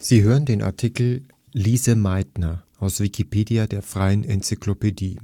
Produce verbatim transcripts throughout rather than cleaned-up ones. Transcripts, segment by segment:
Sie hören den Artikel Lise Meitner, aus Wikipedia, der freien Enzyklopädie.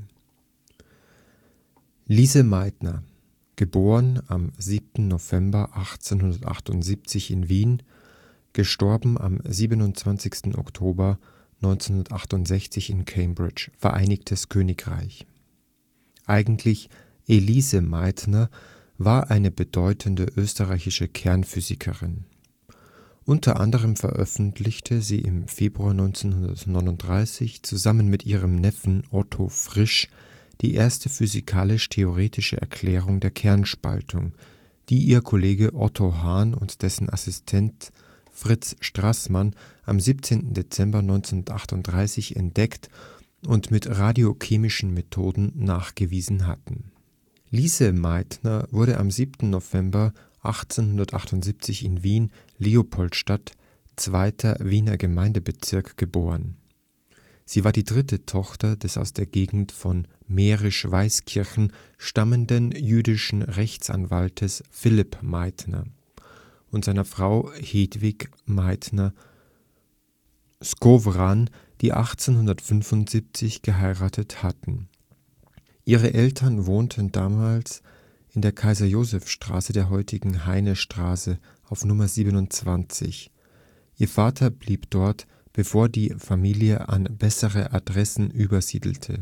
Lise Meitner (* siebten November achtzehnhundertachtundsiebzig in Wien; † siebenundzwanzigsten Oktober neunzehnhundertachtundsechzig in Cambridge, Vereinigtes Königreich) Eigentlich Elise Meitner war eine bedeutende österreichische Kernphysikerin. Unter anderem veröffentlichte sie im Februar neunzehnhundertneununddreißig zusammen mit ihrem Neffen Otto Frisch die erste physikalisch-theoretische Erklärung der Kernspaltung, die ihr Kollege Otto Hahn und dessen Assistent Fritz Straßmann am siebzehnten Dezember neunzehnhundertachtunddreißig entdeckt und mit radiochemischen Methoden nachgewiesen hatten. Lise Meitner wurde am siebten November achtzehnhundertachtundsiebzig in Wien-Leopoldstadt, zweiter Wiener Gemeindebezirk, geboren. Sie war die dritte Tochter des aus der Gegend von Mährisch-Weißkirchen stammenden jüdischen Rechtsanwaltes Philipp Meitner und seiner Frau Hedwig Meitner-Skovran, die achtzehnhundertfünfundsiebzig geheiratet hatten. Ihre Eltern wohnten damals in der Kaiser-Joseph-Straße, der heutigen Heinestraße, auf Nr. siebenundzwanzig. Ihr Vater blieb dort, bevor die Familie an bessere Adressen übersiedelte.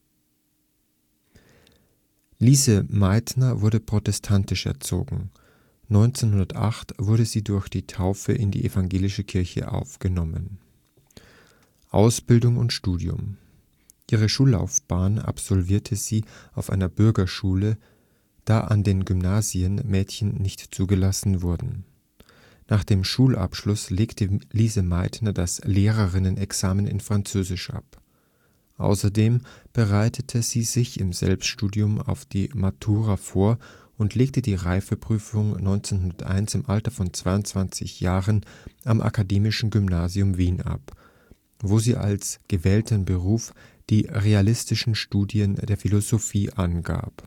Lise Meitner wurde protestantisch erzogen. neunzehnhundertacht wurde sie durch die Taufe in die evangelische Kirche aufgenommen. Ausbildung und Studium: Ihre Schullaufbahn absolvierte sie auf einer Bürgerschule, da an den Gymnasien Mädchen nicht zugelassen wurden. Nach dem Schulabschluss legte Lise Meitner das Lehrerinnenexamen in Französisch ab. Außerdem bereitete sie sich im Selbststudium auf die Matura vor und legte die Reifeprüfung neunzehnhunderteins im Alter von zweiundzwanzig Jahren am Akademischen Gymnasium Wien ab, wo sie als gewählten Beruf die realistischen Studien der Philosophie angab.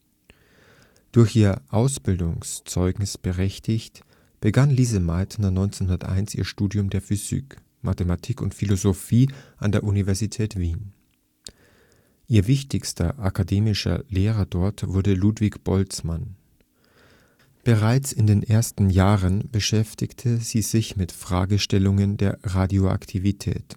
Durch ihr Ausbildungszeugnis berechtigt, begann Lise Meitner neunzehnhunderteins ihr Studium der Physik, Mathematik und Philosophie an der Universität Wien. Ihr wichtigster akademischer Lehrer dort wurde Ludwig Boltzmann. Bereits in den ersten Jahren beschäftigte sie sich mit Fragestellungen der Radioaktivität.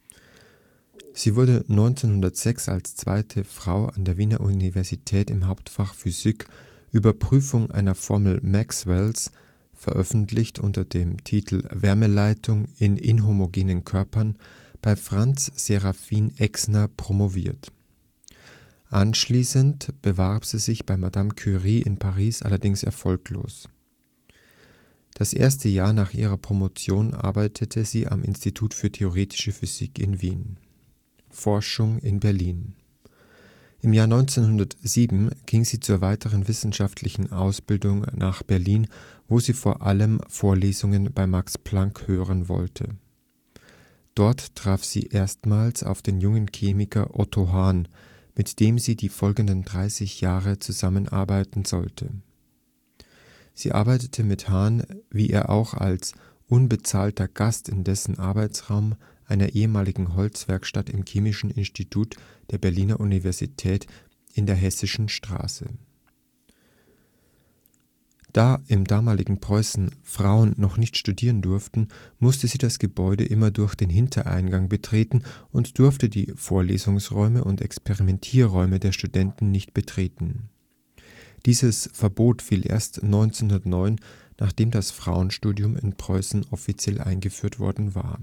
Sie wurde neunzehnhundertsechs als zweite Frau an der Wiener Universität im Hauptfach Physik Überprüfung einer Formel Maxwells, veröffentlicht unter dem Titel Wärmeleitung in inhomogenen Körpern, bei Franz Serafin Exner promoviert. Anschließend bewarb sie sich bei Madame Curie in Paris, allerdings erfolglos. Das erste Jahr nach ihrer Promotion arbeitete sie am Institut für Theoretische Physik in Wien. Forschung in Berlin: Im Jahr neunzehnhundertsieben ging sie zur weiteren wissenschaftlichen Ausbildung nach Berlin, wo sie vor allem Vorlesungen bei Max Planck hören wollte. Dort traf sie erstmals auf den jungen Chemiker Otto Hahn, mit dem sie die folgenden dreißig Jahre zusammenarbeiten sollte. Sie arbeitete mit Hahn, wie er auch, als unbezahlter Gast in dessen Arbeitsraum, einer ehemaligen Holzwerkstatt im Chemischen Institut der Berliner Universität in der Hessischen Straße. Da im damaligen Preußen Frauen noch nicht studieren durften, musste sie das Gebäude immer durch den Hintereingang betreten und durfte die Vorlesungsräume und Experimentierräume der Studenten nicht betreten. Dieses Verbot fiel erst neunzehnhundertneun, nachdem das Frauenstudium in Preußen offiziell eingeführt worden war.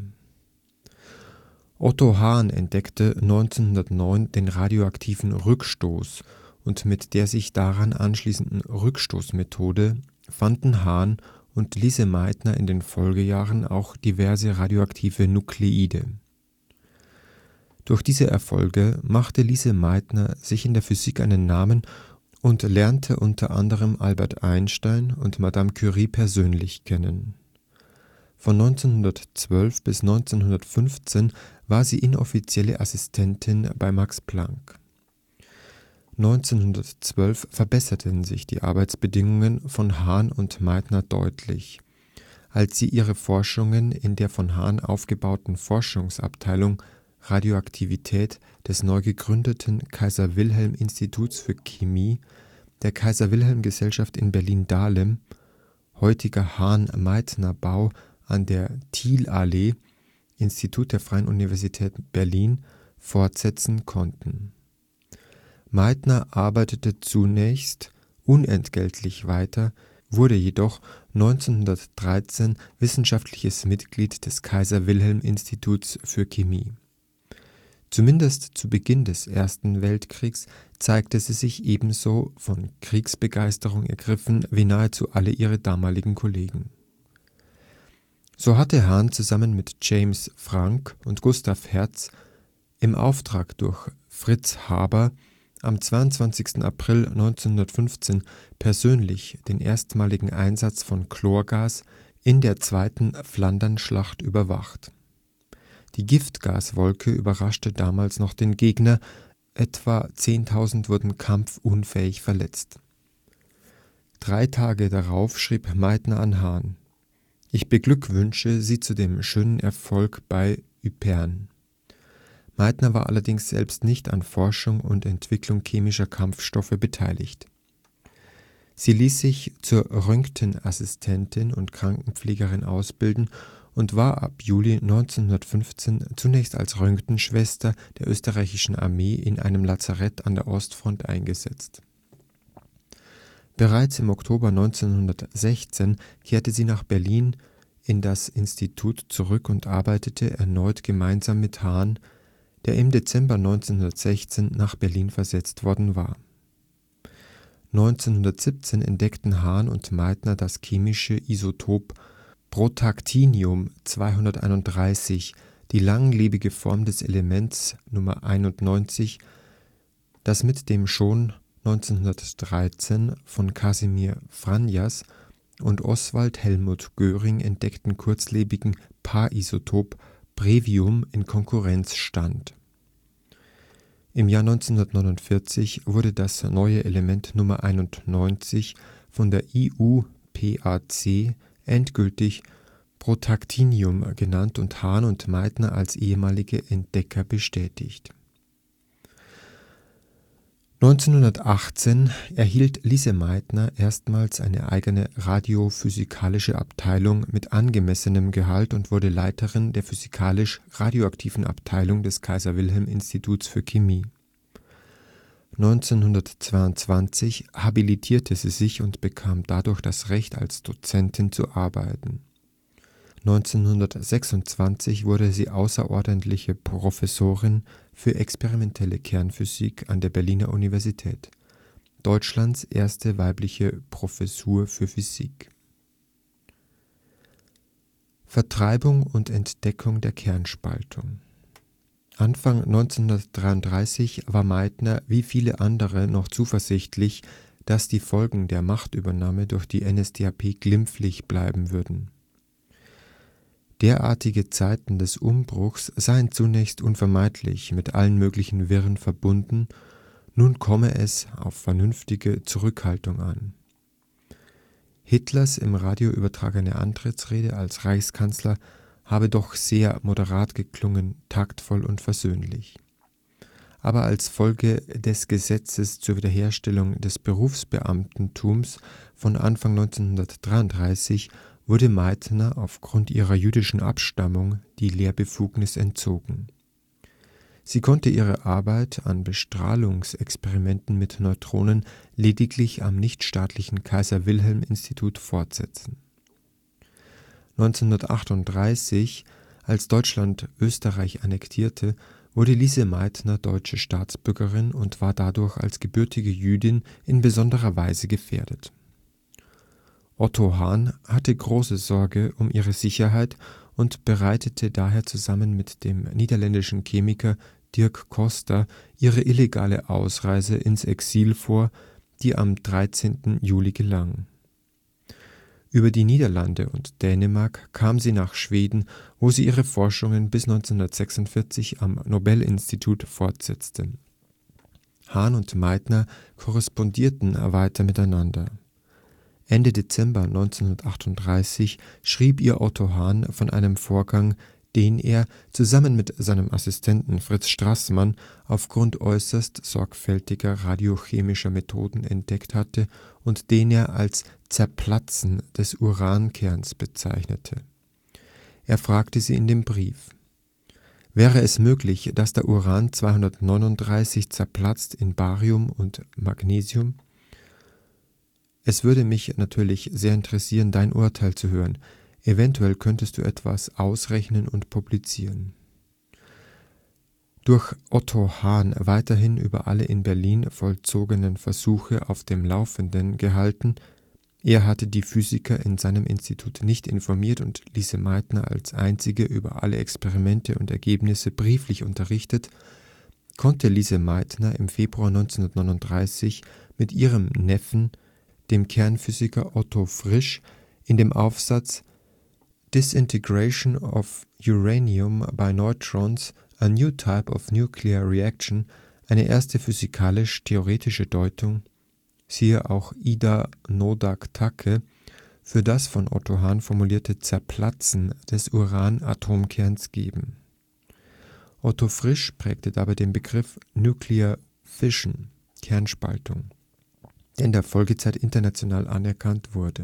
Otto Hahn entdeckte neunzehnhundertneun den radioaktiven Rückstoß, und mit der sich daran anschließenden Rückstoßmethode fanden Hahn und Lise Meitner in den Folgejahren auch diverse radioaktive Nuklide. Durch diese Erfolge machte Lise Meitner sich in der Physik einen Namen und lernte unter anderem Albert Einstein und Madame Curie persönlich kennen. Von neunzehnhundertzwölf bis neunzehnhundertfünfzehn war sie inoffizielle Assistentin bei Max Planck. neunzehnhundertzwölf verbesserten sich die Arbeitsbedingungen von Hahn und Meitner deutlich, als sie ihre Forschungen in der von Hahn aufgebauten Forschungsabteilung Radioaktivität des neu gegründeten Kaiser-Wilhelm-Instituts für Chemie der Kaiser-Wilhelm-Gesellschaft in Berlin-Dahlem (heutiger Hahn-Meitner-Bau an der Thielallee, Institut der Freien Universität Berlin) fortsetzen konnten. Meitner arbeitete zunächst unentgeltlich weiter, wurde jedoch neunzehnhundertdreizehn wissenschaftliches Mitglied des Kaiser-Wilhelm-Instituts für Chemie. Zumindest zu Beginn des Ersten Weltkriegs zeigte sie sich ebenso von Kriegsbegeisterung ergriffen wie nahezu alle ihre damaligen Kollegen. So hatte Hahn zusammen mit James Franck und Gustav Hertz im Auftrag durch Fritz Haber am zweiundzwanzigsten April neunzehnhundertfünfzehn persönlich den erstmaligen Einsatz von Chlorgas in der Zweiten Flandernschlacht überwacht. Die Giftgaswolke überraschte damals noch den Gegner, etwa zehntausend wurden kampfunfähig verletzt. Drei Tage darauf schrieb Meitner an Hahn: „ Ich beglückwünsche Sie zu dem schönen Erfolg bei Ypern. “Meitner war allerdings selbst nicht an Forschung und Entwicklung chemischer Kampfstoffe beteiligt. Sie ließ sich zur Röntgenassistentin und Krankenpflegerin ausbilden und war ab Juli neunzehnhundertfünfzehn zunächst als Röntgenschwester der österreichischen Armee in einem Lazarett an der Ostfront eingesetzt. Bereits im Oktober neunzehnhundertsechzehn kehrte sie nach Berlin in das Institut zurück und arbeitete erneut gemeinsam mit Hahn, der im Dezember neunzehnhundertsechzehn nach Berlin versetzt worden war. neunzehnhundertsiebzehn entdeckten Hahn und Meitner das chemische Isotop Protactinium zweihunderteinunddreißig, die langlebige Form des Elements Nr. einundneunzig, das mit dem schon neunzehnhundertdreizehn von Kasimir Fajans und Oswald Helmuth Göhring entdeckten kurzlebigen Pa-Isotop Brevium in Konkurrenz stand. Im Jahr neunzehnhundertneunundvierzig wurde das neue Element Nr. einundneunzig von der I U P A C endgültig Protactinium genannt und Hahn und Meitner als ehemalige Entdecker bestätigt. neunzehnhundertachtzehn erhielt Lise Meitner erstmals eine eigene radiophysikalische Abteilung mit angemessenem Gehalt und wurde Leiterin der physikalisch-radioaktiven Abteilung des Kaiser-Wilhelm-Instituts für Chemie. neunzehnhundertzweiundzwanzig habilitierte sie sich und bekam dadurch das Recht, als Dozentin zu arbeiten. neunzehnhundertsechsundzwanzig wurde sie außerordentliche Professorin für experimentelle Kernphysik an der Berliner Universität, Deutschlands erste weibliche Professur für Physik. Vertreibung und Entdeckung der Kernspaltung. Anfang neunzehnhundertdreiunddreißig war Meitner wie viele andere noch zuversichtlich, dass die Folgen der Machtübernahme durch die N S D A P glimpflich bleiben würden. Derartige Zeiten des Umbruchs seien zunächst unvermeidlich mit allen möglichen Wirren verbunden, nun komme es auf vernünftige Zurückhaltung an. Hitlers im Radio übertragene Antrittsrede als Reichskanzler habe doch sehr moderat geklungen, taktvoll und versöhnlich. Aber als Folge des Gesetzes zur Wiederherstellung des Berufsbeamtentums von Anfang neunzehnhundertdreiunddreißig wurde Meitner aufgrund ihrer jüdischen Abstammung die Lehrbefugnis entzogen. Sie konnte ihre Arbeit an Bestrahlungsexperimenten mit Neutronen lediglich am nichtstaatlichen Kaiser-Wilhelm-Institut fortsetzen. neunzehnhundertachtunddreißig, als Deutschland Österreich annektierte, wurde Lise Meitner deutsche Staatsbürgerin und war dadurch als gebürtige Jüdin in besonderer Weise gefährdet. Otto Hahn hatte große Sorge um ihre Sicherheit und bereitete daher zusammen mit dem niederländischen Chemiker Dirk Coster ihre illegale Ausreise ins Exil vor, die am dreizehnten Juli gelang. Über die Niederlande und Dänemark kam sie nach Schweden, wo sie ihre Forschungen bis neunzehnhundertsechsundvierzig am Nobel-Institut fortsetzte. Hahn und Meitner korrespondierten weiter miteinander. Ende Dezember neunzehnhundertachtunddreißig schrieb ihr Otto Hahn von einem Vorgang, den er, zusammen mit seinem Assistenten Fritz Straßmann, aufgrund äußerst sorgfältiger radiochemischer Methoden entdeckt hatte und den er als „ Zerplatzen “des Urankerns bezeichnete. Er fragte sie in dem Brief: „ Wäre es möglich, dass das Uran zweihundertneununddreißig zerplatzt in Barium und Magnesium? Es würde mich natürlich sehr interessieren, dein Urteil zu hören. Eventuell könntest du etwas ausrechnen und publizieren. “Durch Otto Hahn weiterhin über alle in Berlin vollzogenen Versuche auf dem Laufenden gehalten (er hatte die Physiker in seinem Institut nicht informiert und Lise Meitner als einzige über alle Experimente und Ergebnisse brieflich unterrichtet), konnte Lise Meitner im Februar neunzehnhundertneununddreißig mit ihrem Neffen, dem Kernphysiker Otto Frisch, in dem Aufsatz Disintegration of Uranium by Neutrons: A New Type of Nuclear Reaction eine erste physikalisch-theoretische Deutung (siehe auch Ida Noddack-Tacke) für das von Otto Hahn formulierte Zerplatzen des Uran-Atomkerns geben. Otto Frisch prägte dabei den Begriff Nuclear Fission (Kernspaltung), der in der Folgezeit international anerkannt wurde.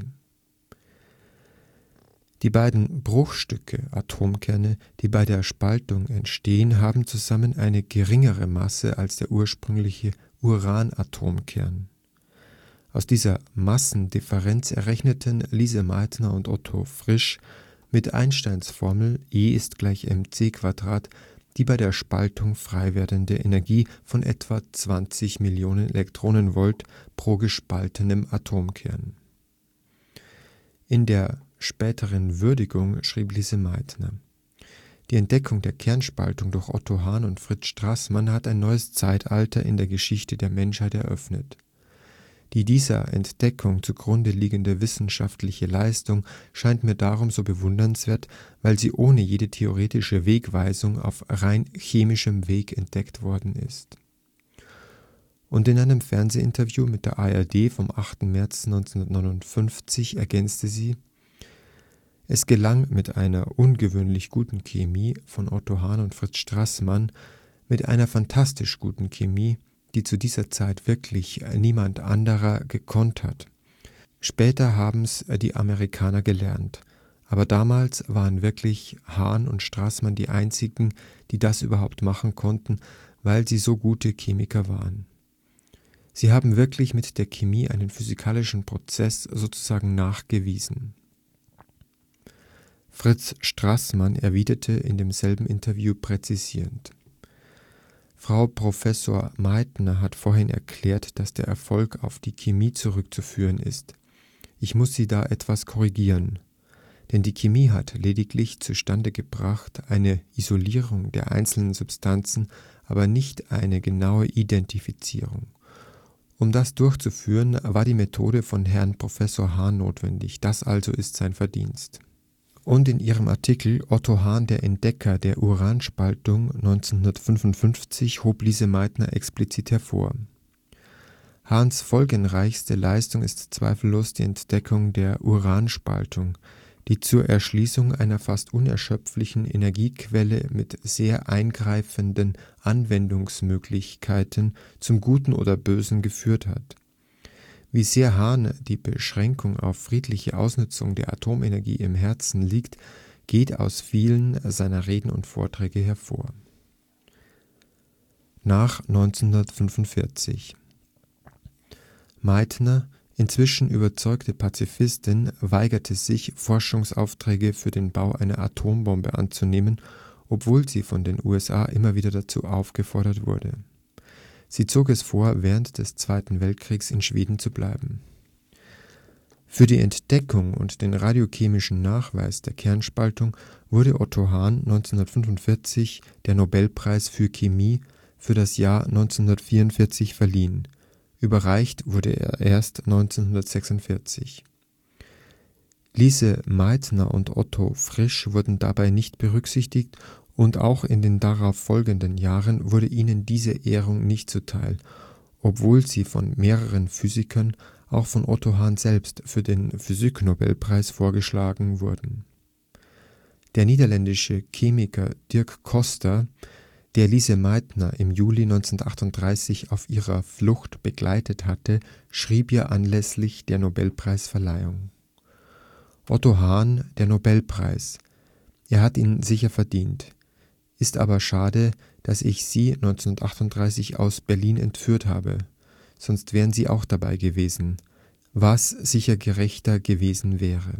Die beiden Bruchstücke (Atomkerne), die bei der Spaltung entstehen, haben zusammen eine geringere Masse als der ursprüngliche Uranatomkern. Aus dieser Massendifferenz errechneten Lise Meitner und Otto Frisch mit Einsteins Formel E = mc² die bei der Spaltung freiwerdende Energie von etwa zwanzig Millionen Elektronenvolt pro gespaltenem Atomkern. In der späteren Würdigung schrieb Lise Meitner: „ Die Entdeckung der Kernspaltung durch Otto Hahn und Fritz Straßmann hat ein neues Zeitalter in der Geschichte der Menschheit eröffnet. Die dieser Entdeckung zugrunde liegende wissenschaftliche Leistung scheint mir darum so bewundernswert, weil sie ohne jede theoretische Wegweisung auf rein chemischem Weg entdeckt worden ist. “Und in einem Fernsehinterview mit der A R D vom achten März neunzehnhundertneunundfünfzig ergänzte sie: „ Es gelang mit einer ungewöhnlich guten Chemie von Otto Hahn und Fritz Straßmann, mit einer phantastisch guten Chemie, die zu dieser Zeit wirklich niemand anderer gekonnt hat. Später haben 's die Amerikaner gelernt, aber damals waren wirklich Hahn und Straßmann die einzigen, die das überhaupt machen konnten, weil sie so gute Chemiker waren. Sie haben wirklich mit der Chemie einen physikalischen Prozess sozusagen nachgewiesen. “Fritz Straßmann erwiderte in demselben Interview präzisierend: „ Frau Professor Meitner hat vorhin erklärt, dass der Erfolg auf die Chemie zurückzuführen ist. Ich muss sie da etwas korrigieren. Denn die Chemie hat lediglich zustande gebracht eine Isolierung der einzelnen Substanzen, aber nicht eine genaue Identifizierung. Um das durchzuführen, war die Methode von Herrn Professor Hahn notwendig. Das also ist sein Verdienst. “Und in ihrem Artikel Otto Hahn, der Entdecker der Uranspaltung neunzehnhundertfünfundfünfzig hob Lise Meitner explizit hervor: „ Hahns folgenreichste Leistung ist zweifellos die Entdeckung der Uranspaltung, die zur Erschließung einer fast unerschöpflichen Energiequelle mit sehr eingreifenden Anwendungsmöglichkeiten zum Guten oder Bösen geführt hat. Wie sehr Hahn die Beschränkung auf friedliche Ausnutzung der Atomenergie im Herzen liegt, geht aus vielen seiner Reden und Vorträge hervor. “Nach neunzehnhundertfünfundvierzig: Meitner, inzwischen überzeugte Pazifistin, weigerte sich, Forschungsaufträge für den Bau einer Atombombe anzunehmen, obwohl sie von den U S A immer wieder dazu aufgefordert wurde. Sie zog es vor, während des Zweiten Weltkriegs in Schweden zu bleiben. Für die Entdeckung und den radiochemischen Nachweis der Kernspaltung wurde Otto Hahn neunzehnhundertfünfundvierzig der Nobelpreis für Chemie für das Jahr neunzehnhundertvierundvierzig verliehen, überreicht wurde er erst neunzehnhundertsechsundvierzig. Lise Meitner und Otto Frisch wurden dabei nicht berücksichtigt, und auch in den darauf folgenden Jahren wurde ihnen diese Ehrung nicht zuteil, obwohl sie von mehreren Physikern, auch von Otto Hahn selbst für den Physik-Nobelpreis vorgeschlagen wurden. Der niederländische Chemiker Dirk Coster, der Lise Meitner im Juli neunzehnhundertachtunddreißig auf ihrer Flucht begleitet hatte, schrieb ihr anlässlich der Nobelpreisverleihung: Otto Hahn, der Nobelpreis. Er hat ihn sicher verdient. Ist aber schade, dass ich Sie neunzehnhundertachtunddreißig aus Berlin entführt habe. Sonst wären Sie auch dabei gewesen, was sicher gerechter gewesen wäre.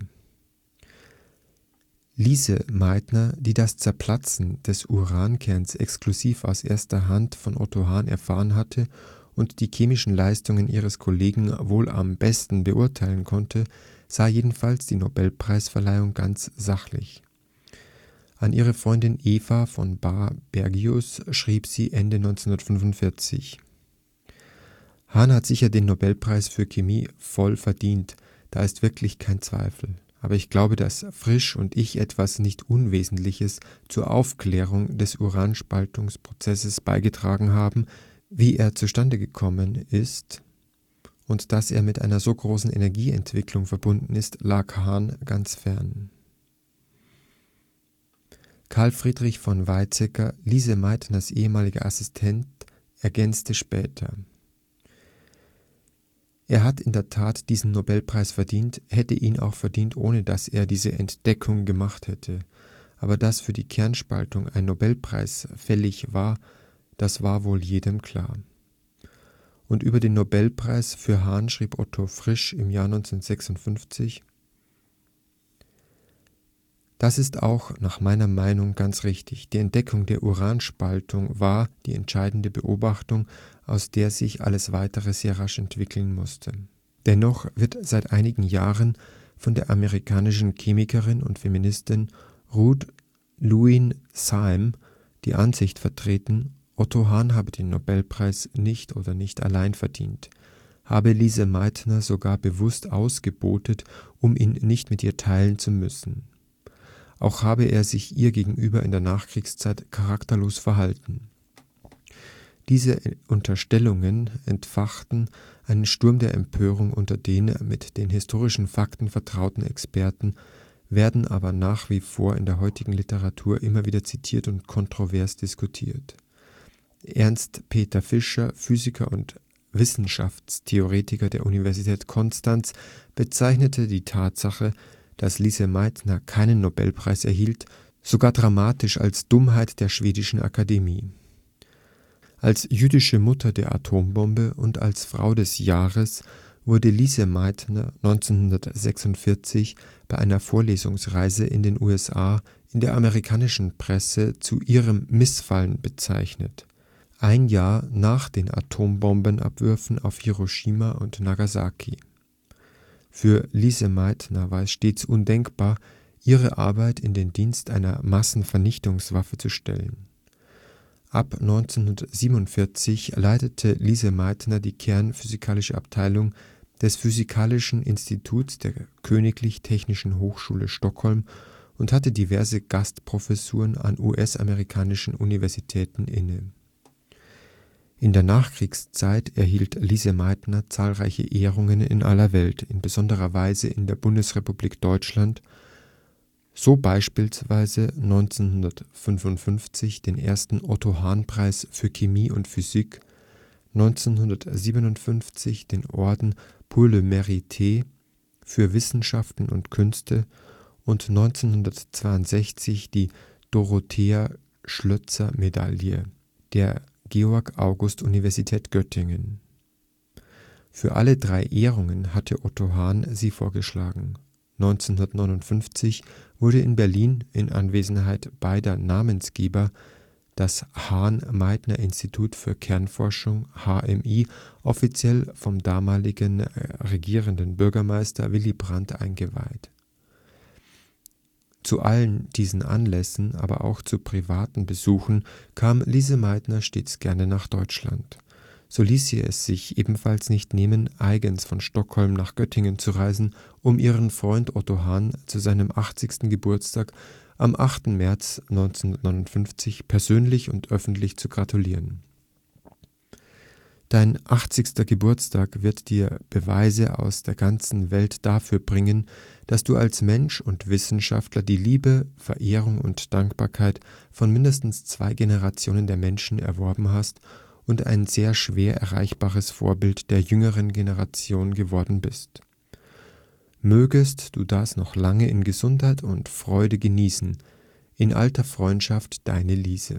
Lise Meitner, die das Zerplatzen des Urankerns exklusiv aus erster Hand von Otto Hahn erfahren hatte und die chemischen Leistungen ihres Kollegen wohl am besten beurteilen konnte, sah jedenfalls die Nobelpreisverleihung ganz sachlich. An ihre Freundin Eva von Bahr-Bergius schrieb sie Ende neunzehnhundertfünfundvierzig: Hahn hat sicher den Nobelpreis für Chemie voll verdient, da ist wirklich kein Zweifel. Aber ich glaube, dass Frisch und ich etwas nicht Unwesentliches zur Aufklärung des Uranspaltungsprozesses beigetragen haben, wie er zustande gekommen ist, und dass er mit einer so großen Energieentwicklung verbunden ist, lag Hahn ganz fern. Carl Friedrich von Weizsäcker, Lise Meitners ehemaliger Assistent, ergänzte später: Er hat in der Tat diesen Nobelpreis verdient, hätte ihn auch verdient, ohne dass er diese Entdeckung gemacht hätte. Aber dass für die Kernspaltung ein Nobelpreis fällig war, das war wohl jedem klar. Und über den Nobelpreis für Hahn schrieb Otto Frisch im Jahr neunzehnhundertsechsundfünfzig: Das ist auch nach meiner Meinung ganz richtig. Die Entdeckung der Uranspaltung war die entscheidende Beobachtung, aus der sich alles Weitere sehr rasch entwickeln musste. Dennoch wird seit einigen Jahren von der amerikanischen Chemikerin und Feministin Ruth Lewin Sime die Ansicht vertreten, Otto Hahn habe den Nobelpreis nicht oder nicht allein verdient, habe Lise Meitner sogar bewusst ausgebootet, um ihn nicht mit ihr teilen zu müssen. Auch habe er sich ihr gegenüber in der Nachkriegszeit charakterlos verhalten. Diese Unterstellungen entfachten einen Sturm der Empörung unter den mit den historischen Fakten vertrauten Experten, werden aber nach wie vor in der heutigen Literatur immer wieder zitiert und kontrovers diskutiert. Ernst Peter Fischer, Physiker und Wissenschaftstheoretiker der Universität Konstanz, bezeichnete die Tatsache, dass Lise Meitner keinen Nobelpreis erhielt, sogar dramatisch als Dummheit der schwedischen Akademie. Als jüdische Mutter der Atombombe und als Frau des Jahres wurde Lise Meitner neunzehnhundertsechsundvierzig bei einer Vorlesungsreise in den U S A in der amerikanischen Presse zu ihrem Missfallen bezeichnet. Ein Jahr nach den Atombombenabwürfen auf Hiroshima und Nagasaki. Für Lise Meitner war es stets undenkbar, ihre Arbeit in den Dienst einer Massenvernichtungswaffe zu stellen. Ab neunzehnhundertsiebenundvierzig leitete Lise Meitner die kernphysikalische Abteilung des Physikalischen Instituts der Königlich Technischen Hochschule Stockholm und hatte diverse Gastprofessuren an U S-amerikanischen Universitäten inne. In der Nachkriegszeit erhielt Lise Meitner zahlreiche Ehrungen in aller Welt, in besonderer Weise in der Bundesrepublik Deutschland, so beispielsweise neunzehnhundertfünfundfünfzig den ersten Otto-Hahn-Preis für Chemie und Physik, neunzehnhundertsiebenundfünfzig den Orden Pour le Mérite für Wissenschaften und Künste und neunzehnhundertzweiundsechzig die Dorothea-Schlözer-Medaille der Georg-August-Universität Göttingen. Für alle drei Ehrungen hatte Otto Hahn sie vorgeschlagen. neunzehnhundertneunundfünfzig wurde in Berlin in Anwesenheit beider Namensgeber das Hahn-Meitner-Institut für Kernforschung (H M I) offiziell vom damaligen regierenden Bürgermeister Willy Brandt eingeweiht. Zu allen diesen Anlässen, aber auch zu privaten Besuchen kam Lise Meitner stets gerne nach Deutschland. So ließ sie es sich ebenfalls nicht nehmen, eigens von Stockholm nach Göttingen zu reisen, um ihren Freund Otto Hahn zu seinem achtzigsten Geburtstag am achten März neunzehnhundertneunundfünfzig persönlich und öffentlich zu gratulieren. Dein achtzigster Geburtstag wird dir Beweise aus der ganzen Welt dafür bringen, dass du als Mensch und Wissenschaftler die Liebe, Verehrung und Dankbarkeit von mindestens zwei Generationen der Menschen erworben hast und ein sehr schwer erreichbares Vorbild der jüngeren Generation geworden bist. Mögest du das noch lange in Gesundheit und Freude genießen. In alter Freundschaft, deine Lise.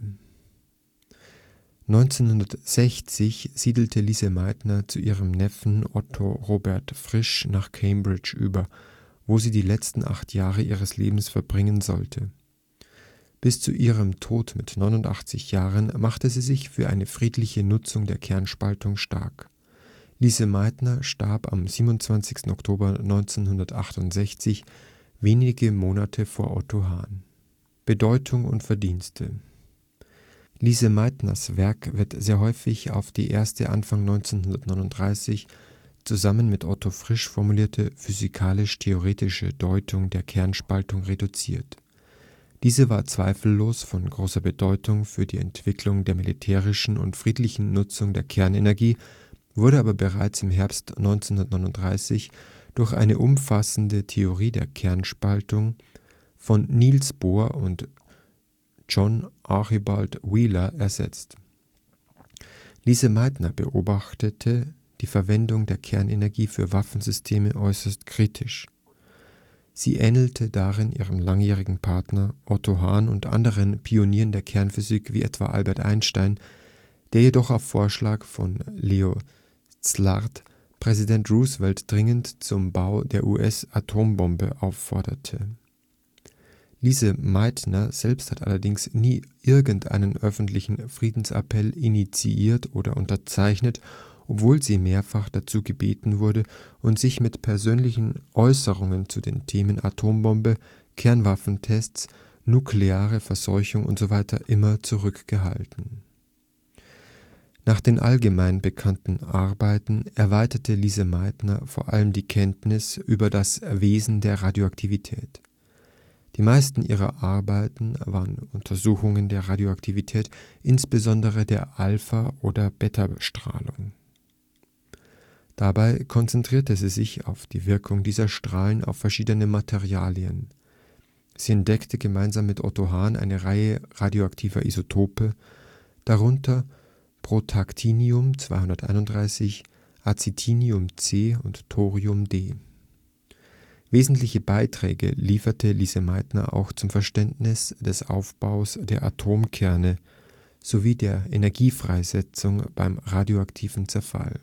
neunzehnhundertsechzig siedelte Lise Meitner zu ihrem Neffen Otto Robert Frisch nach Cambridge über, wo sie die letzten acht Jahre ihres Lebens verbringen sollte. Bis zu ihrem Tod mit neunundachtzig Jahren machte sie sich für eine friedliche Nutzung der Kernspaltung stark. Lise Meitner starb am siebenundzwanzigsten Oktober neunzehnhundertachtundsechzig, wenige Monate vor Otto Hahn. Bedeutung und Verdienste. Lise Meitners Werk wird sehr häufig auf die erste Anfang neunzehnhundertneununddreißig zusammen mit Otto Frisch formulierte physikalisch-theoretische Deutung der Kernspaltung reduziert. Diese war zweifellos von großer Bedeutung für die Entwicklung der militärischen und friedlichen Nutzung der Kernenergie, wurde aber bereits im Herbst neunzehnhundertneununddreißig durch eine umfassende Theorie der Kernspaltung von Niels Bohr und John Archibald Wheeler ersetzt. Lise Meitner beobachtete die Verwendung der Kernenergie für Waffensysteme äußerst kritisch. Sie ähnelte darin ihrem langjährigen Partner Otto Hahn und anderen Pionieren der Kernphysik wie etwa Albert Einstein, der jedoch auf Vorschlag von Leo Szilard Präsident Roosevelt dringend zum Bau der U S-Atombombe aufforderte. Lise Meitner selbst hat allerdings nie irgendeinen öffentlichen Friedensappell initiiert oder unterzeichnet, obwohl sie mehrfach dazu gebeten wurde und sich mit persönlichen Äußerungen zu den Themen Atombombe, Kernwaffentests, nukleare Verseuchung usw. immer zurückgehalten. Nach den allgemein bekannten Arbeiten erweiterte Lise Meitner vor allem die Kenntnis über das Wesen der Radioaktivität. Die meisten ihrer Arbeiten waren Untersuchungen der Radioaktivität, insbesondere der Alpha- oder Betastrahlung. Dabei konzentrierte sie sich auf die Wirkung dieser Strahlen auf verschiedene Materialien. Sie entdeckte gemeinsam mit Otto Hahn eine Reihe radioaktiver Isotope, darunter Protactinium zweihunderteinunddreißig, Actinium C und Thorium D. Wesentliche Beiträge lieferte Lise Meitner auch zum Verständnis des Aufbaus der Atomkerne sowie der Energiefreisetzung beim radioaktiven Zerfall.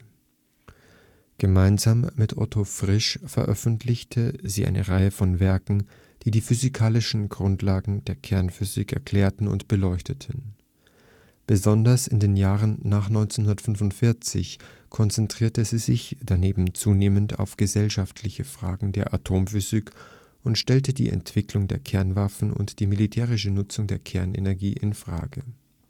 Gemeinsam mit Otto Frisch veröffentlichte sie eine Reihe von Werken, die die physikalischen Grundlagen der Kernphysik erklärten und beleuchteten. Besonders in den Jahren nach neunzehnhundertfünfundvierzig konzentrierte sie sich daneben zunehmend auf gesellschaftliche Fragen der Atomphysik und stellte die Entwicklung der Kernwaffen und die militärische Nutzung der Kernenergie in Frage.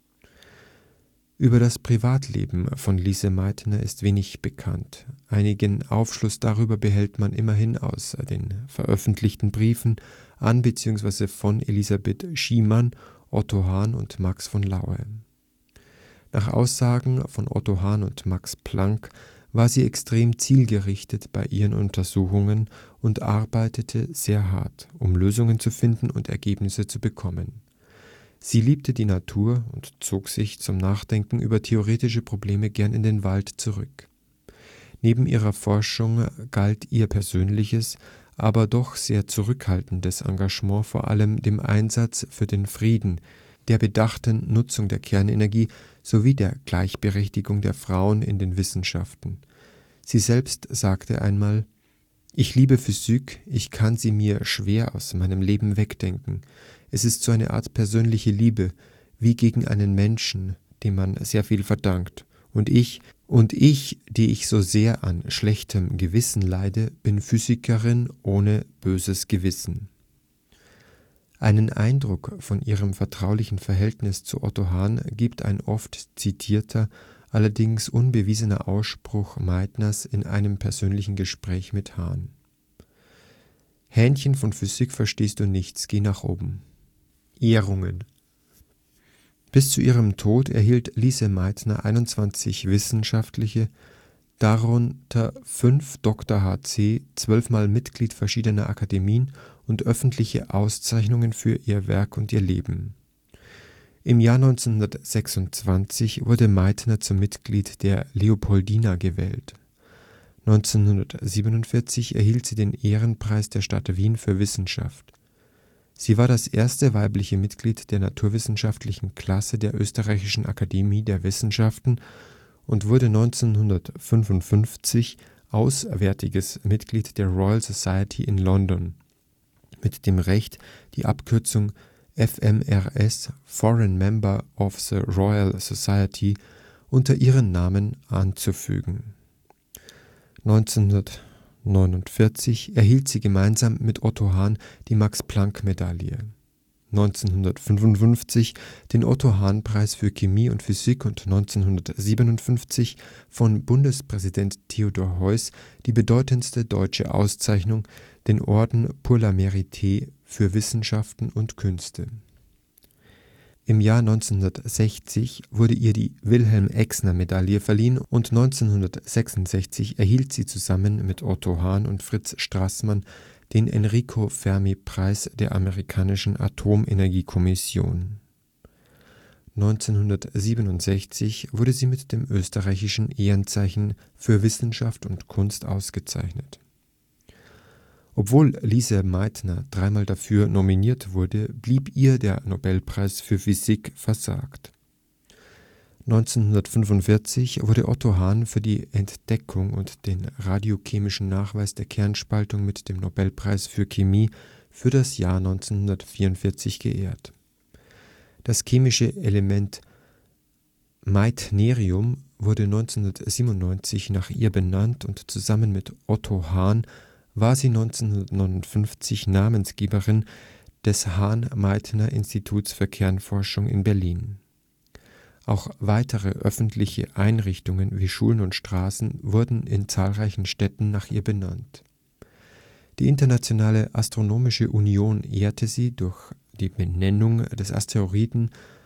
Über das Privatleben von Lise Meitner ist wenig bekannt. Einigen Aufschluss darüber behält man immerhin aus den veröffentlichten Briefen an bzw. von Elisabeth Schiemann, Otto Hahn und Max von Laue. Nach Aussagen von Otto Hahn und Max Planck war sie extrem zielgerichtet bei ihren Untersuchungen und arbeitete sehr hart, um Lösungen zu finden und Ergebnisse zu bekommen. Sie liebte die Natur und zog sich zum Nachdenken über theoretische Probleme gern in den Wald zurück. Neben ihrer Forschung galt ihr persönliches, aber doch sehr zurückhaltendes Engagement vor allem dem Einsatz für den Frieden, der bedachten Nutzung der Kernenergie sowie der Gleichberechtigung der Frauen in den Wissenschaften. Sie selbst sagte einmal: Ich liebe Physik, ich kann sie mir schwer aus meinem Leben wegdenken. Es ist so eine Art persönliche Liebe, wie gegen einen Menschen, dem man sehr viel verdankt. Und ich, und ich, die ich so sehr an schlechtem Gewissen leide, bin Physikerin ohne böses Gewissen. Einen Eindruck von ihrem vertraulichen Verhältnis zu Otto Hahn gibt ein oft zitierter, allerdings unbewiesener Ausspruch Meitners in einem persönlichen Gespräch mit Hahn: Hähnchen, von Physik verstehst du nichts, geh nach oben. Ehrungen. Bis zu ihrem Tod erhielt Lise Meitner einundzwanzig wissenschaftliche, darunter fünf Doktor h c, zwölfmal Mitglied verschiedener Akademien und öffentliche Auszeichnungen für ihr Werk und ihr Leben. Im Jahr neunzehnhundertsechsundzwanzig wurde Meitner zum Mitglied der Leopoldina gewählt. neunzehnhundertsiebenundvierzig erhielt sie den Ehrenpreis der Stadt Wien für Wissenschaft. Sie war das erste weibliche Mitglied der naturwissenschaftlichen Klasse der Österreichischen Akademie der Wissenschaften und wurde neunzehnhundertfünfundfünfzig auswärtiges Mitglied der Royal Society in London mit dem Recht, die Abkürzung F M R S (Foreign Member of the Royal Society) unter ihren Namen anzufügen. neunzehnhundertneunundvierzig erhielt sie gemeinsam mit Otto Hahn die Max-Planck-Medaille, neunzehnhundertfünfundfünfzig den Otto-Hahn-Preis für Chemie und Physik und neunzehnhundertsiebenundfünfzig von Bundespräsident Theodor Heuss die bedeutendste deutsche Auszeichnung, den Orden Pour le Mérite für Wissenschaften und Künste. Im Jahr neunzehnhundertsechzig wurde ihr die Wilhelm-Exner-Medaille verliehen und neunzehnhundertsechsundsechzig erhielt sie zusammen mit Otto Hahn und Fritz Straßmann den Enrico-Fermi-Preis der amerikanischen Atomenergie-Kommission. neunzehnhundertsiebenundsechzig wurde sie mit dem österreichischen Ehrenzeichen für Wissenschaft und Kunst ausgezeichnet. Obwohl Lise Meitner dreimal dafür nominiert wurde, blieb ihr der Nobelpreis für Physik versagt. neunzehnhundertfünfundvierzig wurde Otto Hahn für die Entdeckung und den radiochemischen Nachweis der Kernspaltung mit dem Nobelpreis für Chemie für das Jahr neunzehnhundertvierundvierzig geehrt. Das chemische Element Meitnerium wurde neunzehnhundertsiebenundneunzig nach ihr benannt und zusammen mit Otto Hahn war sie neunzehnhundertneunundfünfzig Namensgeberin des Hahn-Meitner-Instituts für Kernforschung in Berlin. Auch weitere öffentliche Einrichtungen wie Schulen und Straßen wurden in zahlreichen Städten nach ihr benannt. Die Internationale Astronomische Union ehrte sie durch die Benennung des Asteroiden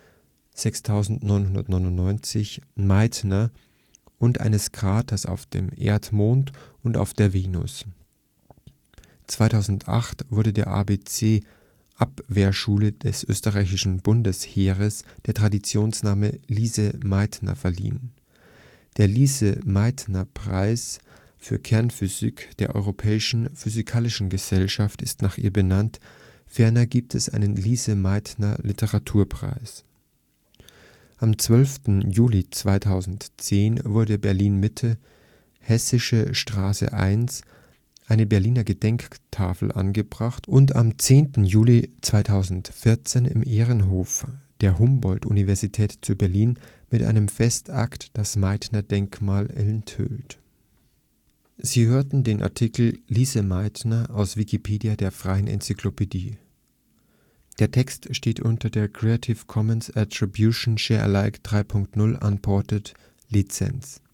sechstausendneunhundertneunundneunzig Meitner und eines Kraters auf dem Erdmond und auf der Venus. zweitausendacht wurde der A B C-Abwehrschule des österreichischen Bundesheeres der Traditionsname Lise Meitner verliehen. Der Lise-Meitner-Preis für Kernphysik der Europäischen Physikalischen Gesellschaft ist nach ihr benannt, ferner gibt es einen Lise-Meitner-Literaturpreis. Am zwölften Juli zweitausendzehn wurde Berlin-Mitte, Hessische Straße eins, eine Berliner Gedenktafel angebracht und am zehnten Juli zweitausendvierzehn im Ehrenhof der Humboldt-Universität zu Berlin mit einem Festakt das Meitner-Denkmal enthüllt. Sie hörten den Artikel Lise Meitner, aus Wikipedia, der freien Enzyklopädie. Der Text steht unter der Creative Commons Attribution Share Alike drei Punkt null Unported Lizenz